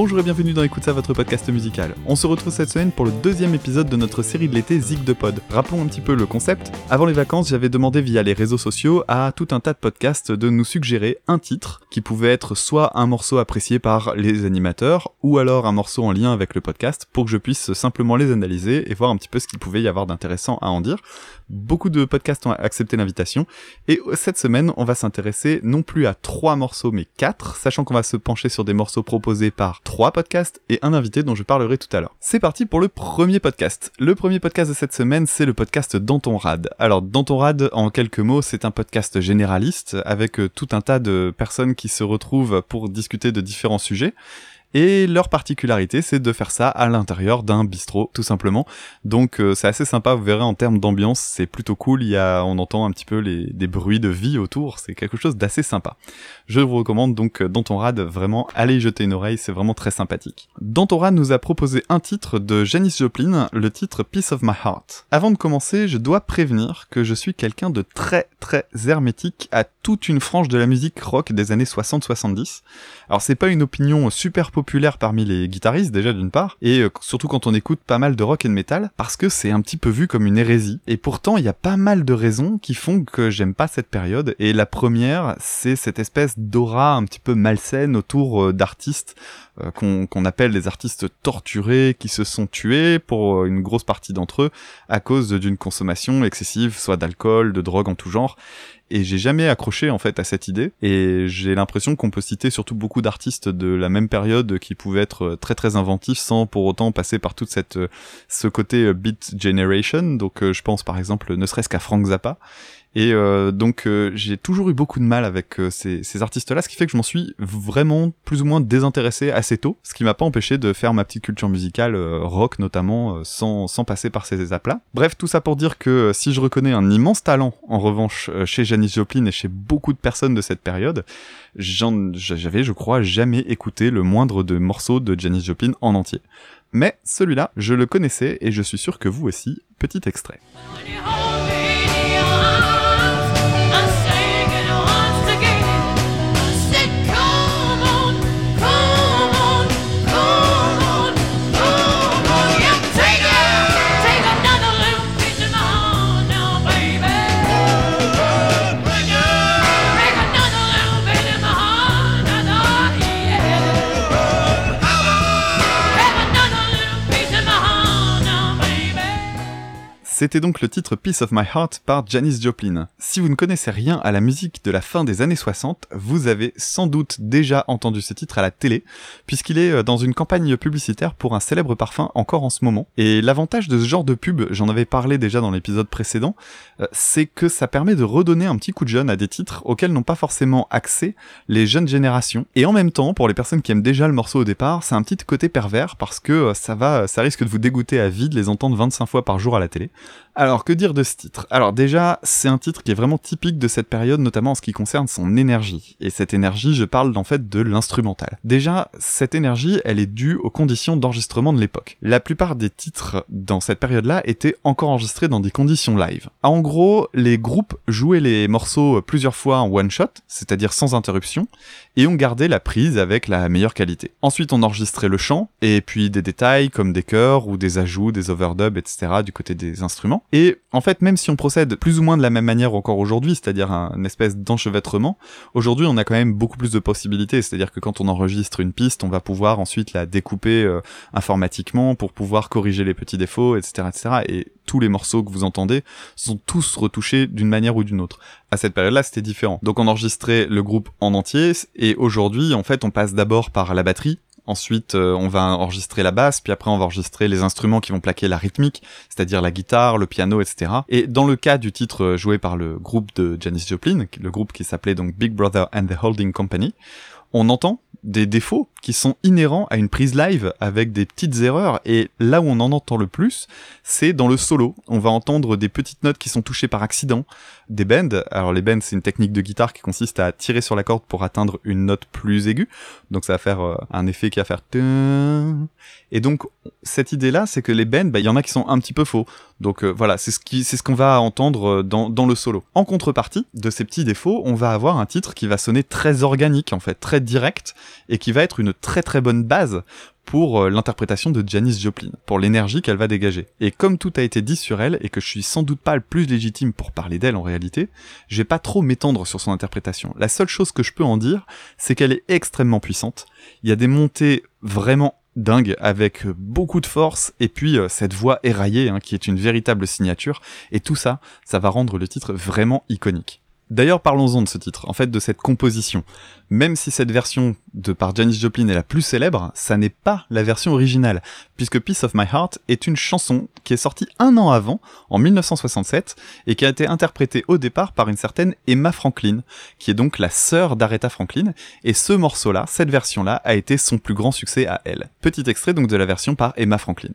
Bonjour et bienvenue dans Écoute ça, votre podcast musical. On se retrouve cette semaine pour le deuxième épisode de notre série de l'été Zig de Pod. Rappelons un petit peu le concept. Avant les vacances, j'avais demandé via les réseaux sociaux à tout un tas de podcasts de nous suggérer un titre qui pouvait être soit un morceau apprécié par les animateurs ou alors un morceau en lien avec le podcast pour que je puisse simplement les analyser et voir un petit peu ce qu'il pouvait y avoir d'intéressant à en dire. Beaucoup de podcasts ont accepté l'invitation et cette semaine, on va s'intéresser non plus à 3 morceaux mais 4, sachant qu'on va se pencher sur des morceaux proposés par 3 podcasts et un invité dont je parlerai tout à l'heure. C'est parti pour le premier podcast. Le premier podcast de cette semaine, c'est le podcast Dans ton rad. Alors, Dans ton rad, en quelques mots, c'est un podcast généraliste avec tout un tas de personnes qui se retrouvent pour discuter de différents sujets. Et leur particularité, c'est de faire ça à l'intérieur d'un bistrot, tout simplement. Donc c'est assez sympa, vous verrez en termes d'ambiance, c'est plutôt cool, on entend un petit peu des bruits de vie autour, c'est quelque chose d'assez sympa. Je vous recommande donc Dans ton rad, vraiment, allez y jeter une oreille, c'est vraiment très sympathique. Dans ton rad nous a proposé un titre de Janis Joplin, le titre Piece of My Heart. Avant de commencer, je dois prévenir que je suis quelqu'un de très très hermétique à toute une frange de la musique rock des années 60-70. Alors c'est pas une opinion super populaire parmi les guitaristes déjà d'une part, et surtout quand on écoute pas mal de rock et de metal, parce que c'est un petit peu vu comme une hérésie, et pourtant il y a pas mal de raisons qui font que j'aime pas cette période, et la première, c'est cette espèce d'aura un petit peu malsaine autour d'artistes qu'on appelle les artistes torturés, qui se sont tués pour une grosse partie d'entre eux à cause d'une consommation excessive, soit d'alcool, de drogue en tout genre. Et j'ai jamais accroché en fait à cette idée, et j'ai l'impression qu'on peut citer surtout beaucoup d'artistes de la même période qui pouvaient être très très inventifs sans pour autant passer par toute ce côté Beat Generation. Donc je pense par exemple ne serait-ce qu'à Frank Zappa. Et donc j'ai toujours eu beaucoup de mal avec ces artistes-là, ce qui fait que je m'en suis vraiment plus ou moins désintéressé assez tôt, ce qui m'a pas empêché de faire ma petite culture musicale, rock notamment, sans passer par ces étapes-là. Bref, tout ça pour dire que si je reconnais un immense talent, en revanche, chez Janis Joplin et chez beaucoup de personnes de cette période, j'avais, je crois, jamais écouté le moindre de morceaux de Janis Joplin en entier. Mais celui-là, je le connaissais et je suis sûr que vous aussi. Petit extrait. C'était donc le titre Piece of My Heart par Janis Joplin. Si vous ne connaissez rien à la musique de la fin des années 60, vous avez sans doute déjà entendu ce titre à la télé, puisqu'il est dans une campagne publicitaire pour un célèbre parfum encore en ce moment. Et l'avantage de ce genre de pub, j'en avais parlé déjà dans l'épisode précédent, c'est que ça permet de redonner un petit coup de jeune à des titres auxquels n'ont pas forcément accès les jeunes générations. Et en même temps, pour les personnes qui aiment déjà le morceau au départ, c'est un petit côté pervers parce que ça risque de vous dégoûter à vie de les entendre 25 fois par jour à la télé. Alors, que dire de ce titre ? Alors déjà, c'est un titre qui est vraiment typique de cette période, notamment en ce qui concerne son énergie. Et cette énergie, je parle en fait de l'instrumental. Déjà, cette énergie, elle est due aux conditions d'enregistrement de l'époque. La plupart des titres dans cette période-là étaient encore enregistrés dans des conditions live. En gros, les groupes jouaient les morceaux plusieurs fois en one shot, c'est-à-dire sans interruption, et on gardait la prise avec la meilleure qualité. Ensuite, on enregistrait le chant, et puis des détails comme des chœurs ou des ajouts, des overdubs, etc. du côté des instruments. Et en fait, même si on procède plus ou moins de la même manière encore aujourd'hui, c'est-à-dire une espèce d'enchevêtrement, aujourd'hui on a quand même beaucoup plus de possibilités, c'est-à-dire que quand on enregistre une piste, on va pouvoir ensuite la découper informatiquement pour pouvoir corriger les petits défauts, etc., etc. Et tous les morceaux que vous entendez sont tous retouchés d'une manière ou d'une autre. À cette période-là, c'était différent. Donc on enregistrait le groupe en entier, et aujourd'hui, en fait, on passe d'abord par la batterie. Ensuite, on va enregistrer la basse, puis après on va enregistrer les instruments qui vont plaquer la rythmique, c'est-à-dire la guitare, le piano, etc. Et dans le cas du titre joué par le groupe de Janis Joplin, le groupe qui s'appelait donc Big Brother and the Holding Company, on entend des défauts qui sont inhérents à une prise live avec des petites erreurs, et là où on en entend le plus, c'est dans le solo. On va entendre des petites notes qui sont touchées par accident, des bends. Alors les bends, c'est une technique de guitare qui consiste à tirer sur la corde pour atteindre une note plus aiguë, donc ça va faire un effet qui va faire Et donc, cette idée-là, c'est que les bends, il y en a qui sont un petit peu faux. Donc voilà, c'est ce qu'on va entendre dans le solo. En contrepartie de ces petits défauts, on va avoir un titre qui va sonner très organique, en fait, très direct, et qui va être une très très bonne base pour l'interprétation de Janis Joplin, pour l'énergie qu'elle va dégager. Et comme tout a été dit sur elle, et que je suis sans doute pas le plus légitime pour parler d'elle en réalité, je vais pas trop m'étendre sur son interprétation. La seule chose que je peux en dire, c'est qu'elle est extrêmement puissante. Il y a des montées vraiment dingues, avec beaucoup de force, et puis cette voix éraillée, qui est une véritable signature, et tout ça, ça va rendre le titre vraiment iconique. D'ailleurs, parlons-en de ce titre, en fait de cette composition. Même si cette version par Janis Joplin est la plus célèbre, ça n'est pas la version originale, puisque Piece of My Heart est une chanson qui est sortie 1 an avant, en 1967, et qui a été interprétée au départ par une certaine Emma Franklin, qui est donc la sœur d'Aretha Franklin, et ce morceau-là, cette version-là, a été son plus grand succès à elle. Petit extrait donc de la version par Emma Franklin.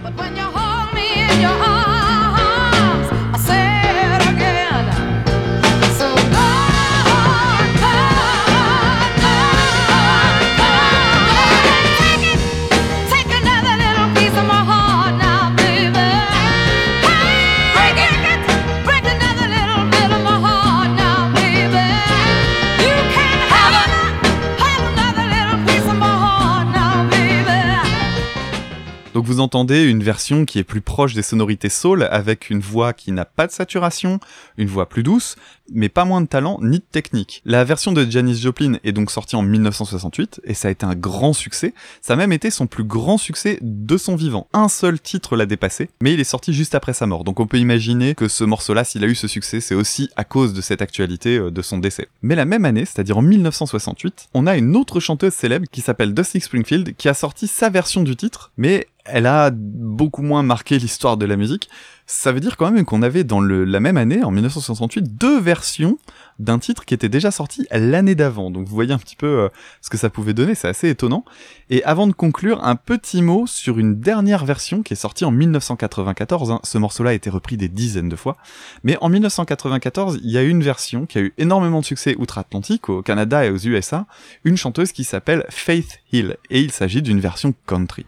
Donc vous entendez une version qui est plus proche des sonorités soul, avec une voix qui n'a pas de saturation, une voix plus douce, mais pas moins de talent ni de technique. La version de Janis Joplin est donc sortie en 1968, et ça a été un grand succès. Ça a même été son plus grand succès de son vivant. Un seul titre l'a dépassé, mais il est sorti juste après sa mort. Donc on peut imaginer que ce morceau-là, s'il a eu ce succès, c'est aussi à cause de cette actualité de son décès. Mais la même année, c'est-à-dire en 1968, on a une autre chanteuse célèbre qui s'appelle Dusty Springfield, qui a sorti sa version du titre, mais elle a beaucoup moins marqué l'histoire de la musique. Ça veut dire quand même qu'on avait dans la même année, en 1968, 2 versions d'un titre qui était déjà sorti l'année d'avant. Donc vous voyez un petit peu ce que ça pouvait donner, c'est assez étonnant. Et avant de conclure, un petit mot sur une dernière version qui est sortie en 1994. Ce morceau-là a été repris des dizaines de fois. Mais en 1994, il y a une version qui a eu énormément de succès outre-Atlantique, au Canada et aux USA, une chanteuse qui s'appelle Faith Hill. Et il s'agit d'une version country.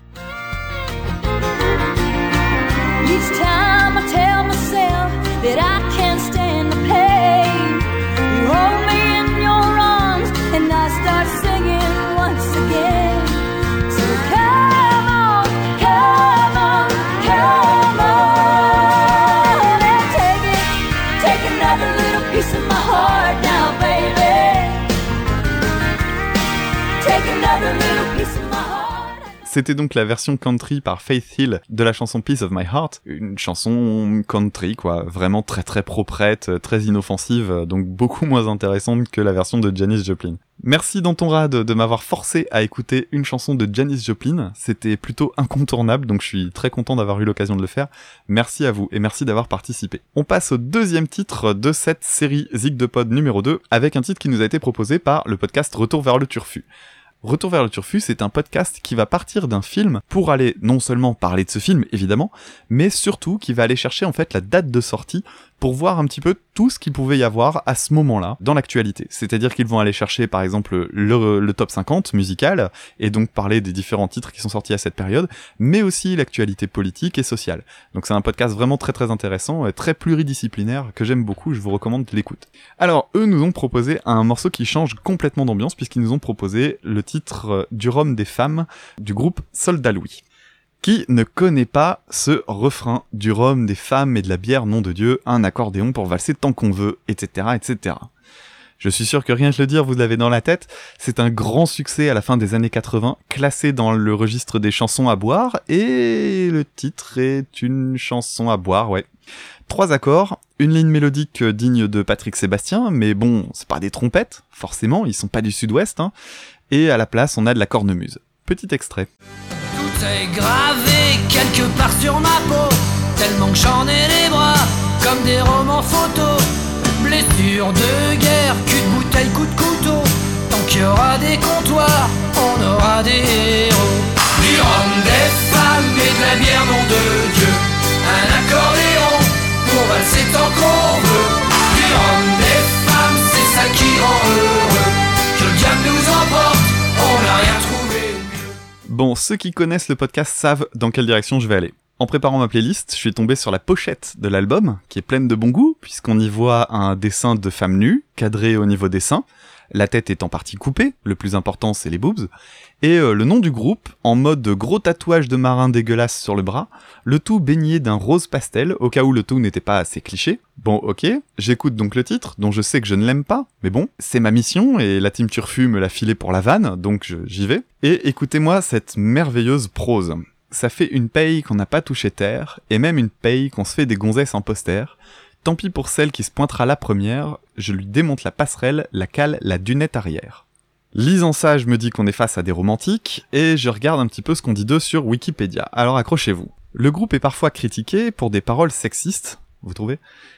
Each time I tell myself that I can't stand the pain, you hold me in your arms and I start singing once again. So come on, come on, come on and take another little piece of my heart now, baby. Take another little piece of my heart. C'était donc la version country par Faith Hill de la chanson Piece of My Heart, une chanson country quoi, vraiment très très proprette, très inoffensive, donc beaucoup moins intéressante que la version de Janis Joplin. Merci dans ton rad de m'avoir forcé à écouter une chanson de Janis Joplin, c'était plutôt incontournable, donc je suis très content d'avoir eu l'occasion de le faire. Merci à vous et merci d'avoir participé. On passe au deuxième titre de cette série Zig de Pod numéro 2, avec un titre qui nous a été proposé par le podcast Retour vers le Turfu. Retour vers le Turfu, c'est un podcast qui va partir d'un film pour aller non seulement parler de ce film, évidemment, mais surtout qui va aller chercher en fait la date de sortie pour voir un petit peu tout ce qu'il pouvait y avoir à ce moment-là dans l'actualité. C'est-à-dire qu'ils vont aller chercher par exemple le top 50 musical, et donc parler des différents titres qui sont sortis à cette période, mais aussi l'actualité politique et sociale. Donc c'est un podcast vraiment très très intéressant, très pluridisciplinaire, que j'aime beaucoup, je vous recommande l'écoute. Alors eux nous ont proposé un morceau qui change complètement d'ambiance, puisqu'ils nous ont proposé le titre du Rhum des femmes du groupe Soldat Louis. Qui ne connaît pas ce refrain du rhum, des femmes et de la bière, nom de Dieu, un accordéon pour valser tant qu'on veut, etc., etc. Je suis sûr que rien que le dire, vous l'avez dans la tête. C'est un grand succès à la fin des années 80, classé dans le registre des chansons à boire, et le titre est une chanson à boire, ouais. 3 accords, une ligne mélodique digne de Patrick Sébastien, mais bon, c'est pas des trompettes, forcément, ils sont pas du sud-ouest, et à la place, on a de la cornemuse. Petit extrait. Tout est gravé quelque part sur ma peau, tellement que j'en ai les bras comme des romans photos. Blessures de guerre, cul de bouteille, coup de couteau. Tant qu'il y aura des comptoirs, on aura des héros. Du rhum, des femmes et de la bière, nom de Dieu. Un accordéon pour valser tant qu'on veut. Du rhum, des femmes, c'est ça qui rend heureux. Que le diable nous emporte, on n'a rien trouvé. Bon, ceux qui connaissent le podcast savent dans quelle direction je vais aller. En préparant ma playlist, je suis tombé sur la pochette de l'album, qui est pleine de bon goût, puisqu'on y voit un dessin de femme nue, cadré au niveau des seins, la tête est en partie coupée, le plus important c'est les boobs, et le nom du groupe, en mode gros tatouage de marin dégueulasse sur le bras, le tout baigné d'un rose pastel, au cas où le tout n'était pas assez cliché. Bon, ok, j'écoute donc le titre, dont je sais que je ne l'aime pas, mais bon, c'est ma mission, et la team Turfu me l'a filé pour la vanne, donc j'y vais. Et écoutez-moi cette merveilleuse prose. Ça fait une paye qu'on n'a pas touché terre, et même une paye qu'on se fait des gonzesses en poster. Tant pis pour celle qui se pointera la première, je lui démonte la passerelle, la cale, la dunette arrière. Lisant ça, je me dis qu'on est face à des romantiques, et je regarde un petit peu ce qu'on dit d'eux sur Wikipédia. Alors accrochez-vous. Le groupe est parfois critiqué pour des paroles sexistes, vous trouvez ?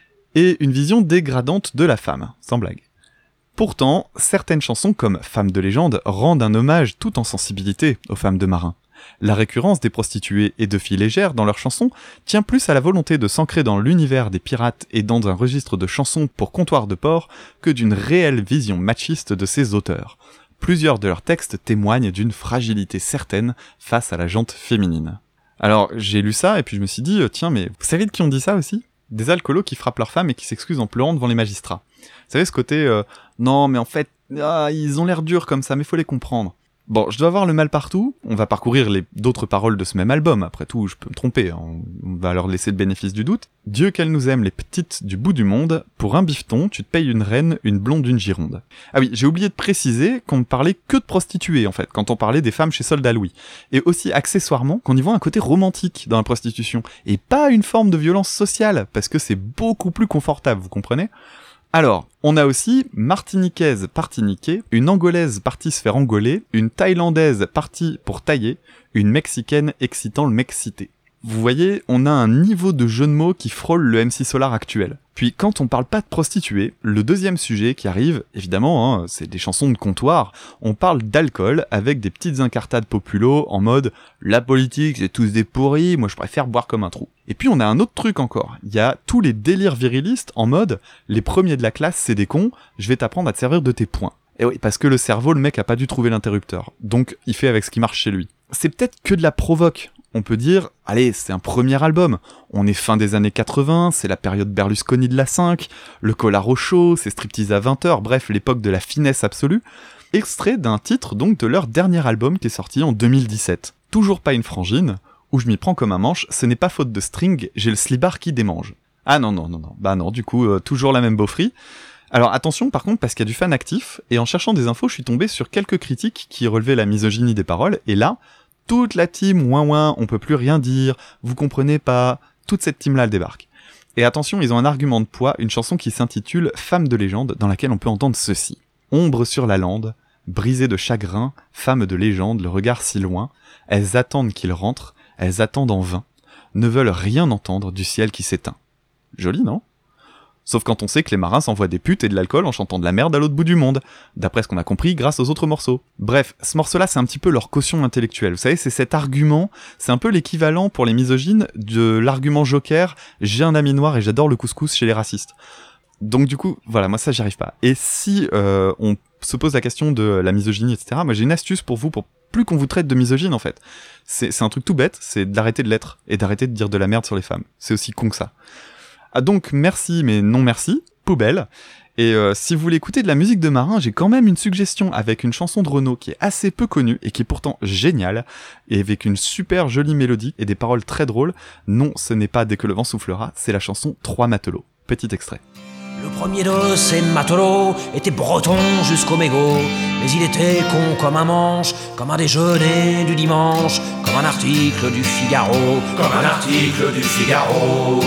Et une vision dégradante de la femme, sans blague. Pourtant, certaines chansons comme Femmes de légende rendent un hommage tout en sensibilité aux femmes de marins. La récurrence des prostituées et de filles légères dans leurs chansons tient plus à la volonté de s'ancrer dans l'univers des pirates et dans un registre de chansons pour comptoir de port que d'une réelle vision machiste de ses auteurs. Plusieurs de leurs textes témoignent d'une fragilité certaine face à la jante féminine. Alors, j'ai lu ça et puis je me suis dit, tiens, mais vous savez de qui on dit ça aussi ? Des alcoolos qui frappent leurs femmes et qui s'excusent en pleurant devant les magistrats. Vous savez ce côté, non mais en fait, ils ont l'air durs comme ça, mais faut les comprendre. Bon, je dois avoir le mal partout, on va parcourir d'autres paroles de ce même album, après tout, je peux me tromper, hein. On va leur laisser le bénéfice du doute. Dieu qu'elle nous aime les petites du bout du monde, pour un bifton, tu te payes une reine, une blonde, une Gironde. Ah oui, j'ai oublié de préciser qu'on ne parlait que de prostituées, en fait, quand on parlait des femmes chez Soldat Louis. Et aussi, accessoirement, qu'on y voit un côté romantique dans la prostitution, et pas une forme de violence sociale, parce que c'est beaucoup plus confortable, vous comprenez ? Alors, on a aussi martiniquaise partie niquer, une angolaise partie se faire engoler, une thaïlandaise partie pour tailler, une mexicaine excitant le mec cité. Vous voyez, on a un niveau de jeu de mots qui frôle le MC Solar actuel. Puis quand on parle pas de prostituées, le deuxième sujet qui arrive, évidemment, hein, c'est des chansons de comptoir, on parle d'alcool avec des petites incartades populo en mode « la politique c'est tous des pourris, moi je préfère boire comme un trou ». Et puis on a un autre truc encore, il y a tous les délires virilistes en mode « les premiers de la classe c'est des cons, je vais t'apprendre à te servir de tes poings ». Et oui, parce que le cerveau, le mec a pas dû trouver l'interrupteur, donc il fait avec ce qui marche chez lui. C'est peut-être que de la provoque. On peut dire, allez, c'est un premier album, on est fin des années 80, c'est la période Berlusconi de la 5, le collard au chaud, c'est striptease à 20h, bref, l'époque de la finesse absolue. Extrait d'un titre donc de leur dernier album qui est sorti en 2017. Toujours pas une frangine, où je m'y prends comme un manche, ce n'est pas faute de string, j'ai le slibard qui démange. Ah non, bah non, du coup, toujours la même beaufrie. Alors attention par contre, parce qu'il y a du fan actif, et en cherchant des infos, je suis tombé sur quelques critiques qui relevaient la misogynie des paroles, et là, toute la team ouin on peut plus rien dire, vous comprenez pas, toute cette team-là elle débarque. Et attention, ils ont un argument de poids, une chanson qui s'intitule « Femme de légende » dans laquelle on peut entendre ceci. Ombre sur la lande, brisée de chagrin, femme de légende, le regard si loin, elles attendent qu'il rentre, elles attendent en vain, ne veulent rien entendre du ciel qui s'éteint. Joli, non ? Sauf quand on sait que les marins s'envoient des putes et de l'alcool en chantant de la merde à l'autre bout du monde, d'après ce qu'on a compris grâce aux autres morceaux. Bref, ce morceau-là c'est un petit peu leur caution intellectuelle, vous savez, c'est cet argument, c'est un peu l'équivalent pour les misogynes de l'argument joker « j'ai un ami noir et j'adore le couscous chez les racistes ». Donc du coup, voilà, moi ça j'y arrive pas. Et si on se pose la question de la misogynie, etc., moi j'ai une astuce pour vous, pour plus qu'on vous traite de misogyne en fait. C'est un truc tout bête, c'est d'arrêter de l'être, et d'arrêter de dire de la merde sur les femmes. C'est aussi con que ça. Ah donc merci mais non merci, poubelle. Et si vous voulez écouter de la musique de marin, j'ai quand même une suggestion avec une chanson de Renaud qui est assez peu connue et qui est pourtant géniale, et avec une super jolie mélodie et des paroles très drôles. Non, ce n'est pas Dès que le vent soufflera, c'est la chanson 3 matelots. Petit extrait. Le premier de ces matelots était breton jusqu'au mégot, mais il était con comme un manche, comme un déjeuner du dimanche, comme un article du Figaro, comme un article du Figaro.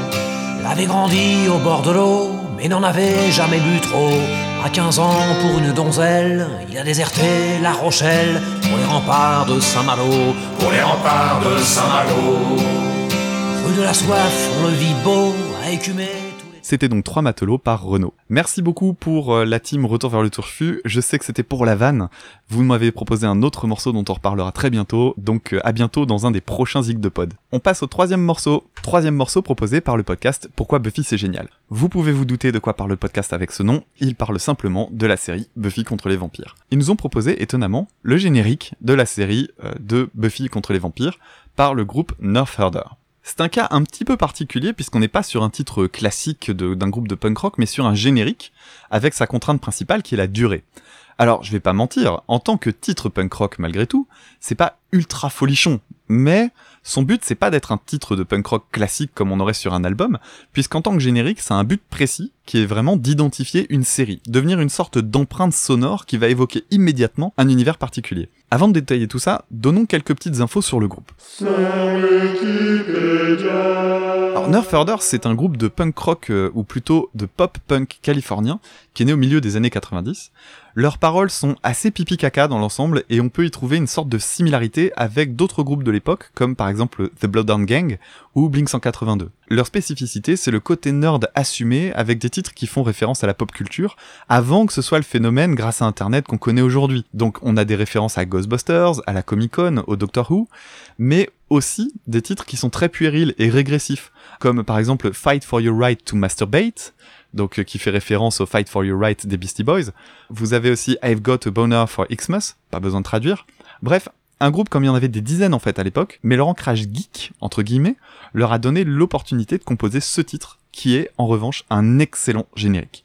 Il avait grandi au bord de l'eau, mais n'en avait jamais bu trop. À 15 ans, pour une donzelle, il a déserté La Rochelle pour les remparts de Saint-Malo, pour les remparts de Saint-Malo. Rue de la Soif, on le vit beau, à écumer. C'était donc 3 matelots par Renaud. Merci beaucoup pour la team Retour vers le Turfu. Je sais que c'était pour la vanne. Vous m'avez proposé un autre morceau dont on reparlera très bientôt, donc à bientôt dans un des prochains Zig de Pod. On passe au troisième morceau proposé par le podcast Pourquoi Buffy c'est génial. Vous pouvez vous douter de quoi parle le podcast avec ce nom, il parle simplement de la série Buffy contre les vampires. Ils nous ont proposé, étonnamment, le générique de la série de Buffy contre les vampires par le groupe Nerf Herder. C'est un cas un petit peu particulier puisqu'on n'est pas sur un titre classique d'un groupe de punk rock, mais sur un générique avec sa contrainte principale qui est la durée. Alors, je vais pas mentir, en tant que titre punk rock malgré tout, c'est pas ultra folichon, mais son but c'est pas d'être un titre de punk rock classique comme on aurait sur un album, puisqu'en tant que générique, c'est un but précis qui est vraiment d'identifier une série, devenir une sorte d'empreinte sonore qui va évoquer immédiatement un univers particulier. Avant de détailler tout ça, donnons quelques petites infos sur le groupe. Alors Nerf Herder, c'est un groupe de punk rock, ou plutôt de pop-punk californien, qui est né au milieu des années 90. Leurs paroles sont assez pipi-caca dans l'ensemble, et on peut y trouver une sorte de similarité avec d'autres groupes de l'époque, comme par exemple The Bloodhound Gang ou Blink-182. Leur spécificité, c'est le côté nerd assumé, avec des titres qui font référence à la pop culture, avant que ce soit le phénomène grâce à Internet qu'on connaît aujourd'hui. Donc on a des références à Ghostbusters, à la Comic-Con, au Doctor Who, mais aussi des titres qui sont très puérils et régressifs, comme par exemple Fight for Your Right to Masturbate, donc qui fait référence au Fight for Your Right des Beastie Boys. Vous avez aussi I've Got a Boner for Xmas, pas besoin de traduire. Bref, un groupe comme il y en avait des dizaines en fait à l'époque, mais leur ancrage geek, entre guillemets, leur a donné l'opportunité de composer ce titre, qui est en revanche un excellent générique.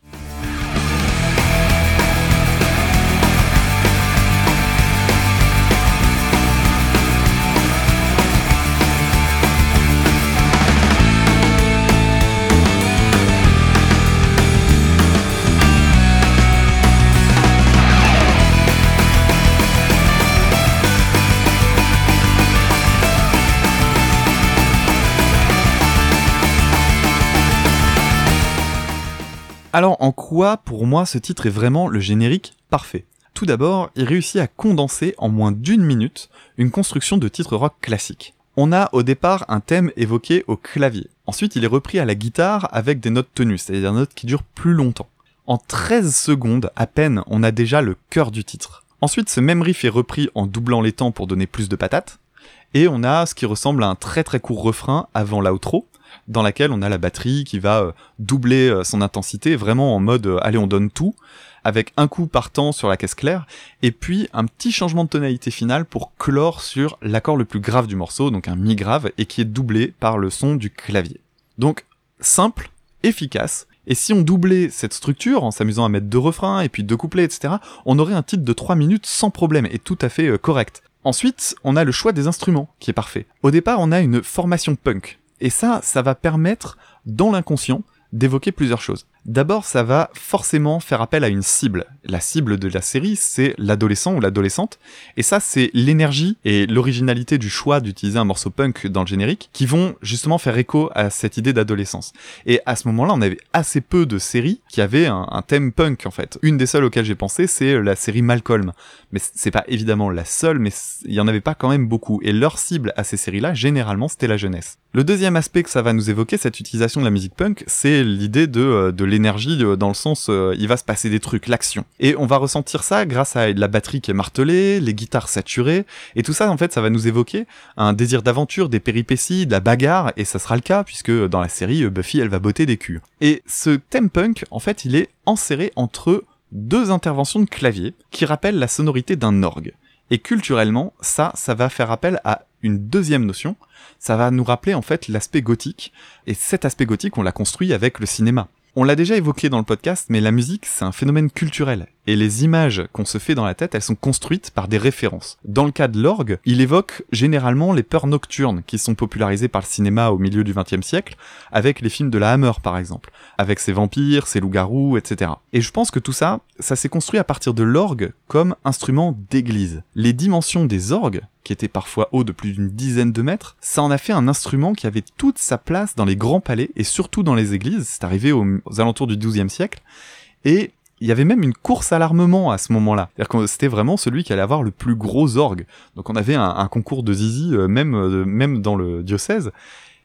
Alors en quoi, pour moi, ce titre est vraiment le générique parfait ? Tout d'abord, il réussit à condenser en moins d'1 minute une construction de titre rock classique. On a au départ un thème évoqué au clavier. Ensuite, il est repris à la guitare avec des notes tenues, c'est-à-dire des notes qui durent plus longtemps. En 13 secondes à peine, on a déjà le cœur du titre. Ensuite, ce même riff est repris en doublant les temps pour donner plus de patates. Et on a ce qui ressemble à un très très court refrain avant l'outro, dans laquelle on a la batterie qui va doubler son intensité, vraiment en mode allez on donne tout, avec un coup partant sur la caisse claire, et puis un petit changement de tonalité finale pour clore sur l'accord le plus grave du morceau, donc un mi grave, et qui est doublé par le son du clavier. Donc simple, efficace, et si on doublait cette structure en s'amusant à mettre 2 refrains et puis 2 couplets, etc., on aurait un titre de 3 minutes sans problème, et tout à fait correct. Ensuite, on a le choix des instruments, qui est parfait. Au départ, on a une formation punk, et ça va permettre, dans l'inconscient, d'évoquer plusieurs choses. D'abord, ça va forcément faire appel à une cible. La cible de la série, c'est l'adolescent ou l'adolescente, et ça, c'est l'énergie et l'originalité du choix d'utiliser un morceau punk dans le générique qui vont justement faire écho à cette idée d'adolescence. Et à ce moment-là, on avait assez peu de séries qui avaient un thème punk, en fait. Une des seules auxquelles j'ai pensé, c'est la série Malcolm. Mais c'est pas évidemment la seule, mais il y en avait pas quand même beaucoup. Et leur cible à ces séries-là, généralement, c'était la jeunesse. Le deuxième aspect que ça va nous évoquer, cette utilisation de la musique punk, c'est l'idée de l'énergie dans le sens il va se passer des trucs, l'action. Et on va ressentir ça grâce à la batterie qui est martelée, les guitares saturées, et tout ça en fait ça va nous évoquer un désir d'aventure, des péripéties, de la bagarre, et ça sera le cas puisque dans la série Buffy elle va botter des culs. Et ce thème punk en fait il est enserré entre 2 interventions de clavier qui rappellent la sonorité d'un orgue. Et culturellement, ça va faire appel à une deuxième notion, ça va nous rappeler en fait l'aspect gothique, et cet aspect gothique on l'a construit avec le cinéma. On l'a déjà évoqué dans le podcast, mais la musique, c'est un phénomène culturel. Et les images qu'on se fait dans la tête, elles sont construites par des références. Dans le cas de l'orgue, il évoque généralement les peurs nocturnes qui sont popularisées par le cinéma au milieu du XXe siècle, avec les films de la Hammer par exemple, avec ses vampires, ses loups-garous, etc. Et je pense que tout ça, ça s'est construit à partir de l'orgue comme instrument d'église. Les dimensions des orgues, qui étaient parfois hauts de plus d'une dizaine de mètres, ça en a fait un instrument qui avait toute sa place dans les grands palais et surtout dans les églises, c'est arrivé aux alentours du XIIe siècle, et il y avait même une course à l'armement à ce moment-là. C'est-à-dire que c'était vraiment celui qui allait avoir le plus gros orgue. Donc on avait un concours de zizi, même dans le diocèse.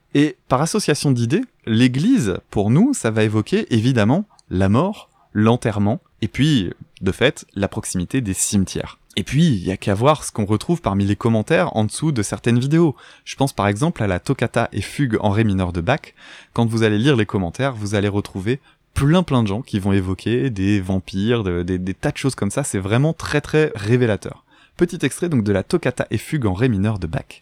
Et par association d'idées, l'église, pour nous, ça va évoquer évidemment la mort, l'enterrement, et puis, de fait, la proximité des cimetières. Et puis, il y a qu'à voir ce qu'on retrouve parmi les commentaires en dessous de certaines vidéos. Je pense par exemple à la Toccata et Fugue en ré mineur de Bach. Quand vous allez lire les commentaires, vous allez retrouver plein de gens qui vont évoquer des vampires, des tas de choses comme ça. C'est vraiment très très révélateur. Petit extrait donc de la Toccata et Fugue en ré mineur de Bach.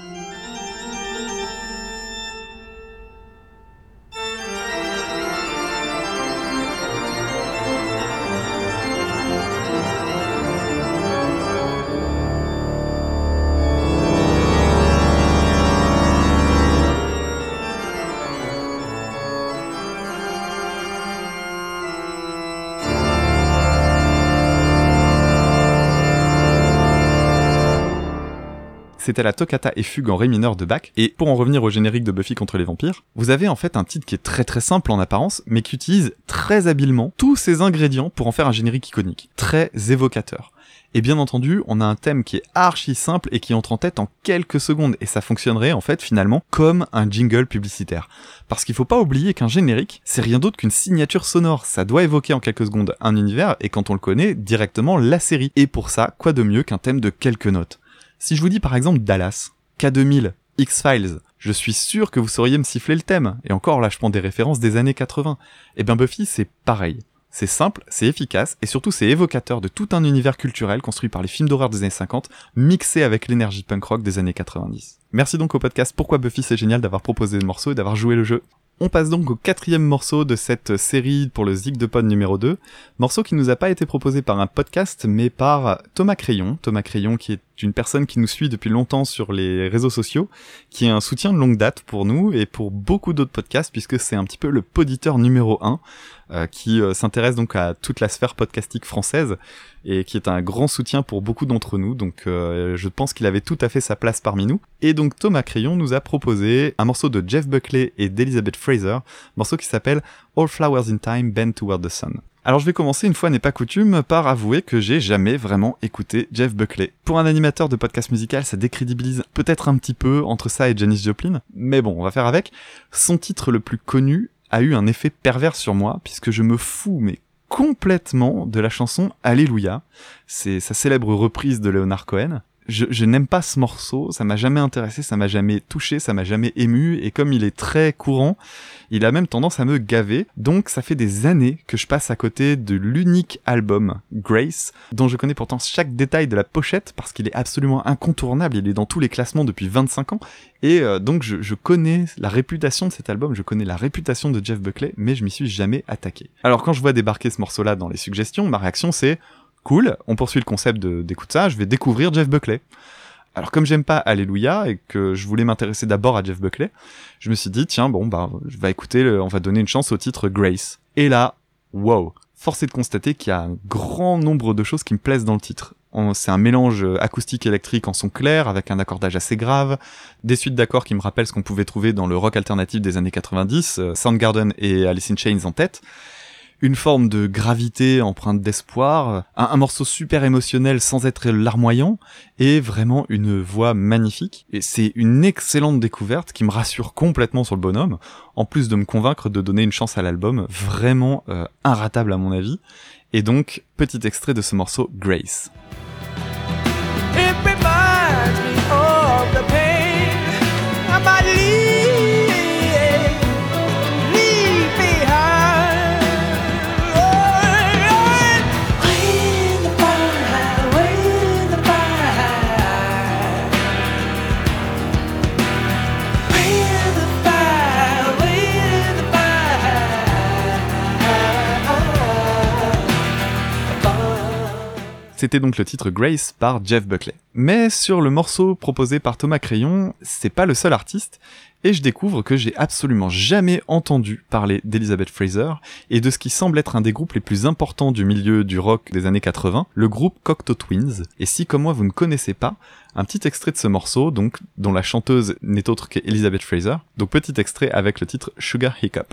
C'était la Toccata et Fugue en ré mineur de Bach, et pour en revenir au générique de Buffy contre les vampires, vous avez en fait un titre qui est très très simple en apparence, mais qui utilise très habilement tous ces ingrédients pour en faire un générique iconique, très évocateur. Et bien entendu, on a un thème qui est archi simple et qui entre en tête en quelques secondes, et ça fonctionnerait en fait finalement comme un jingle publicitaire. Parce qu'il faut pas oublier qu'un générique, c'est rien d'autre qu'une signature sonore, ça doit évoquer en quelques secondes un univers, et quand on le connaît, directement la série. Et pour ça, quoi de mieux qu'un thème de quelques notes ? Si je vous dis par exemple Dallas, K2000, X-Files, je suis sûr que vous sauriez me siffler le thème, et encore là je prends des références des années 80. Et bien Buffy c'est pareil. C'est simple, c'est efficace, et surtout c'est évocateur de tout un univers culturel construit par les films d'horreur des années 50, mixé avec l'énergie punk rock des années 90. Merci donc au podcast Pourquoi Buffy c'est génial d'avoir proposé le morceau et d'avoir joué le jeu. On passe donc au 4e morceau de cette série pour le Zig de Pod numéro 2, morceau qui nous a pas été proposé par un podcast, mais par Thomas Crayon qui est une personne qui nous suit depuis longtemps sur les réseaux sociaux, qui est un soutien de longue date pour nous et pour beaucoup d'autres podcasts, puisque c'est un petit peu le poditeur numéro 1, qui s'intéresse donc à toute la sphère podcastique française, et qui est un grand soutien pour beaucoup d'entre nous, donc je pense qu'il avait tout à fait sa place parmi nous. Et donc Thomas Crayon nous a proposé un morceau de Jeff Buckley et d'Elizabeth Fraser, morceau qui s'appelle All Flowers in Time Bend Toward the Sun. Alors je vais commencer, une fois n'est pas coutume, par avouer que j'ai jamais vraiment écouté Jeff Buckley. Pour un animateur de podcast musical, ça décrédibilise peut-être un petit peu entre ça et Janis Joplin, mais bon, on va faire avec. Son titre le plus connu a eu un effet pervers sur moi, puisque je me fous, mais complètement, de la chanson Alléluia. C'est sa célèbre reprise de Leonard Cohen. Je n'aime pas ce morceau, ça m'a jamais intéressé, ça m'a jamais touché, ça m'a jamais ému, et comme il est très courant, il a même tendance à me gaver, donc ça fait des années que je passe à côté de l'unique album, Grace, dont je connais pourtant chaque détail de la pochette, parce qu'il est absolument incontournable, il est dans tous les classements depuis 25 ans, et donc je connais la réputation de cet album, je connais la réputation de Jeff Buckley, mais je m'y suis jamais attaqué. Alors quand je vois débarquer ce morceau-là dans les suggestions, ma réaction c'est... Cool, on poursuit le concept d'écoute ça, je vais découvrir Jeff Buckley. Alors comme j'aime pas Alléluia et que je voulais m'intéresser d'abord à Jeff Buckley, je me suis dit tiens bon bah je vais écouter, on va donner une chance au titre Grace. Et là, wow, force est de constater qu'il y a un grand nombre de choses qui me plaisent dans le titre. C'est un mélange acoustique électrique en son clair, avec un accordage assez grave, des suites d'accords qui me rappellent ce qu'on pouvait trouver dans le rock alternatif des années 90, Soundgarden et Alice in Chains en tête. Une forme de gravité empreinte d'espoir, un morceau super émotionnel sans être larmoyant, et vraiment une voix magnifique. Et c'est une excellente découverte qui me rassure complètement sur le bonhomme, en plus de me convaincre de donner une chance à l'album, vraiment inratable à mon avis. Et donc, petit extrait de ce morceau, Grace. It reminds me of the pain I might leave behind. Way in the fire, way in the fire, way in the fire, way in the fire. C'était donc le titre Grace par Jeff Buckley. Mais sur le morceau proposé par Thomas Crayon, c'est pas le seul artiste, et je découvre que j'ai absolument jamais entendu parler d'Elizabeth Fraser et de ce qui semble être un des groupes les plus importants du milieu du rock des années 80, le groupe Cocteau Twins. Et si comme moi vous ne connaissez pas, un petit extrait de ce morceau, donc dont la chanteuse n'est autre qu'Elizabeth Fraser, donc petit extrait avec le titre Sugar Hiccup.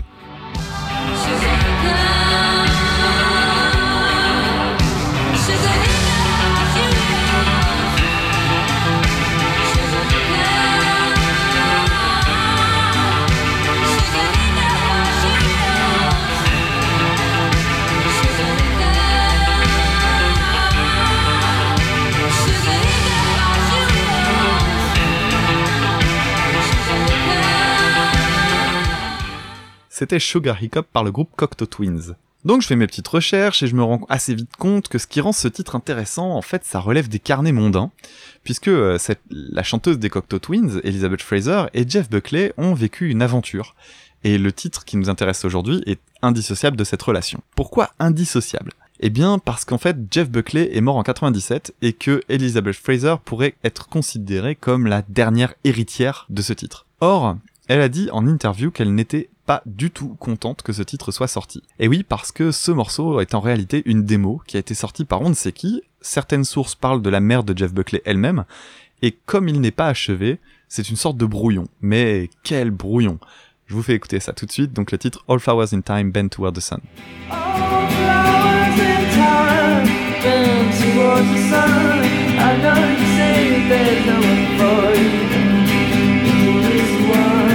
c'était Sugar Hiccup par le groupe Cocteau Twins. Donc je fais mes petites recherches et je me rends assez vite compte que ce qui rend ce titre intéressant, en fait, ça relève des carnets mondains, puisque la chanteuse des Cocteau Twins, Elizabeth Fraser, et Jeff Buckley ont vécu une aventure. Et le titre qui nous intéresse aujourd'hui est indissociable de cette relation. Pourquoi indissociable ? Eh bien parce qu'en fait Jeff Buckley est mort en 97 et que Elizabeth Fraser pourrait être considérée comme la dernière héritière de ce titre. Or, elle a dit en interview qu'elle n'était pas du tout contente que ce titre soit sorti. Et oui, parce que ce morceau est en réalité une démo qui a été sortie par on ne sait qui, certaines sources parlent de la mère de Jeff Buckley elle-même, et comme il n'est pas achevé, c'est une sorte de brouillon. Mais quel brouillon! Je vous fais écouter ça tout de suite, donc le titre All Flowers in Time Bend Toward the Sun. All flowers in time bend towards the sun. I know you say there's no one for you. This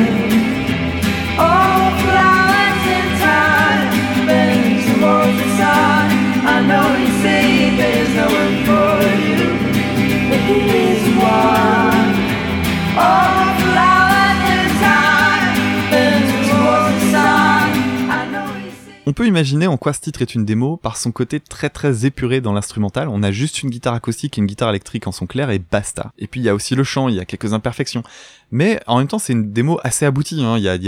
one. All flowers in time bend towards the sun. I know you say there's no one for you. This one. All flowers in time bend towards the sun. I know you say. On peut imaginer en quoi ce titre est une démo par son côté très très épuré dans l'instrumental. On a juste une guitare acoustique et une guitare électrique en son clair et basta. Et puis il y a aussi le chant, il y a quelques imperfections. Mais en même temps c'est une démo assez aboutie, hein. Il y a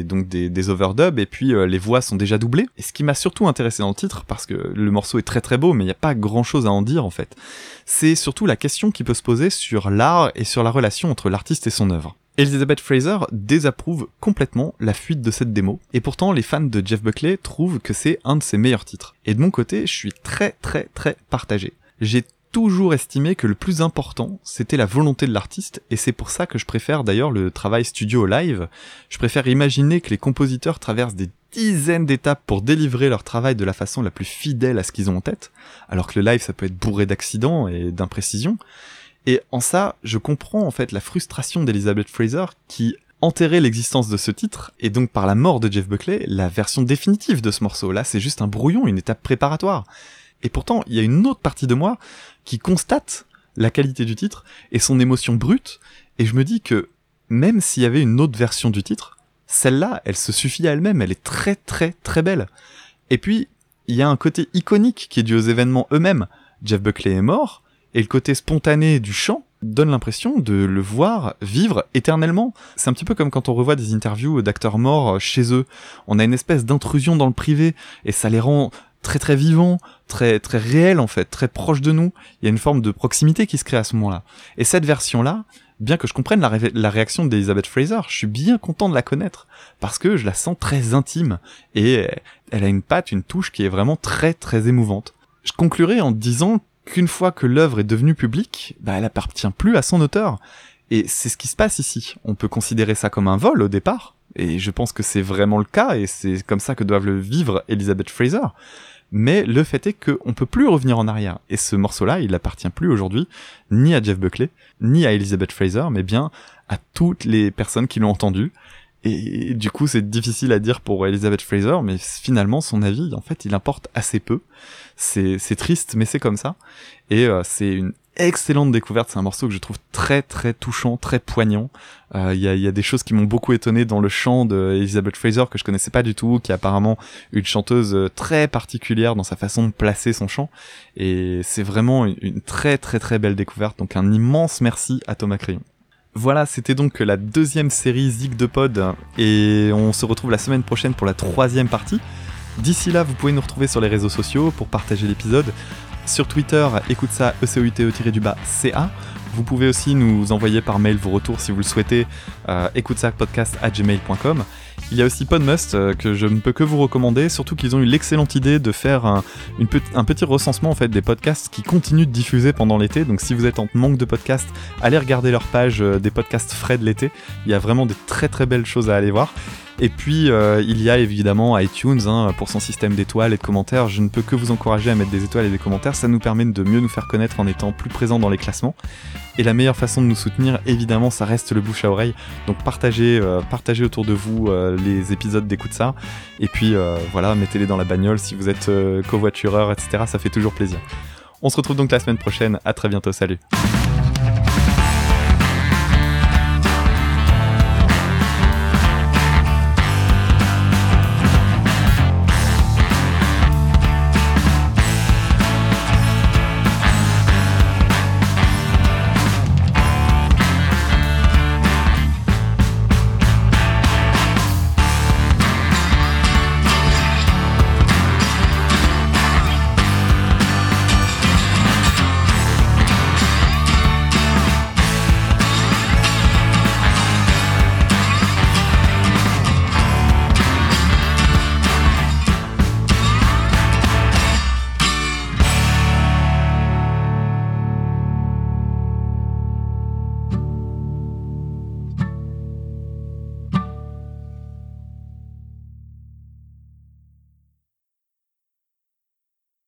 des overdubs et puis les voix sont déjà doublées. Et ce qui m'a surtout intéressé dans le titre, parce que le morceau est très très beau mais il n'y a pas grand chose à en dire en fait, c'est surtout la question qui peut se poser sur l'art et sur la relation entre l'artiste et son œuvre. Elizabeth Fraser désapprouve complètement la fuite de cette démo, et pourtant les fans de Jeff Buckley trouvent que c'est un de ses meilleurs titres. Et de mon côté, je suis très très très partagé. J'ai toujours estimé que le plus important, c'était la volonté de l'artiste, et c'est pour ça que je préfère d'ailleurs le travail studio au live. Je préfère imaginer que les compositeurs traversent des dizaines d'étapes pour délivrer leur travail de la façon la plus fidèle à ce qu'ils ont en tête, alors que le live ça peut être bourré d'accidents et d'imprécisions. Et en ça, je comprends en fait la frustration d'Elizabeth Fraser qui enterrait l'existence de ce titre, et donc par la mort de Jeff Buckley, la version définitive de ce morceau. Là, c'est juste un brouillon, une étape préparatoire. Et pourtant, il y a une autre partie de moi qui constate la qualité du titre et son émotion brute, et je me dis que même s'il y avait une autre version du titre, celle-là, elle se suffit à elle-même, elle est très très très belle. Et puis, il y a un côté iconique qui est dû aux événements eux-mêmes. Jeff Buckley est mort, et le côté spontané du chant donne l'impression de le voir vivre éternellement. C'est un petit peu comme quand on revoit des interviews d'acteurs morts chez eux. On a une espèce d'intrusion dans le privé, et ça les rend très très vivants, très très réels en fait, très proches de nous. Il y a une forme de proximité qui se crée à ce moment-là. Et cette version-là, bien que je comprenne la réaction d'Elizabeth Fraser, je suis bien content de la connaître, parce que je la sens très intime, et elle a une patte, une touche qui est vraiment très très émouvante. Je conclurai en disant qu'une fois que l'œuvre est devenue publique, elle appartient plus à son auteur. Et c'est ce qui se passe ici. On peut considérer ça comme un vol au départ, et je pense que c'est vraiment le cas, et c'est comme ça que doivent le vivre Elizabeth Fraser. Mais le fait est qu'on peut plus revenir en arrière. Et ce morceau-là, il appartient plus aujourd'hui, ni à Jeff Buckley, ni à Elizabeth Fraser, mais bien à toutes les personnes qui l'ont entendu. Et du coup, c'est difficile à dire pour Elizabeth Fraser, mais finalement, son avis, en fait, il importe assez peu. C'est triste, mais c'est comme ça. Et c'est une excellente découverte. C'est un morceau que je trouve très très touchant, très poignant. Il y a des choses qui m'ont beaucoup étonné dans le chant de Elizabeth Fraser que je connaissais pas du tout, qui est apparemment une chanteuse très particulière dans sa façon de placer son chant. Et c'est vraiment une très très très belle découverte. Donc un immense merci à Thomas Crayon. Voilà, c'était donc la deuxième série Zig de Pod, et on se retrouve la semaine prochaine pour la troisième partie. D'ici là, vous pouvez nous retrouver sur les réseaux sociaux pour partager l'épisode. Sur Twitter, écoute ça, ECOUTE-CA. Vous pouvez aussi nous envoyer par mail vos retours si vous le souhaitez, écoute ça podcast@gmail.com. Il y a aussi Podmust que je ne peux que vous recommander, surtout qu'ils ont eu l'excellente idée de faire un petit recensement en fait des podcasts qui continuent de diffuser pendant l'été. Donc si vous êtes en manque de podcasts, allez regarder leur page des podcasts frais de l'été. Il y a vraiment des très très belles choses à aller voir. Et puis il y a évidemment iTunes pour son système d'étoiles et de commentaires. Je ne peux que vous encourager à mettre des étoiles et des commentaires, ça nous permet de mieux nous faire connaître en étant plus présents dans les classements. Et la meilleure façon de nous soutenir, évidemment, ça reste le bouche à oreille. Donc partagez autour de vous les épisodes d'Écoute ça. Et puis voilà, mettez-les dans la bagnole si vous êtes covoitureur, etc. Ça fait toujours plaisir. On se retrouve donc la semaine prochaine. À très bientôt, salut.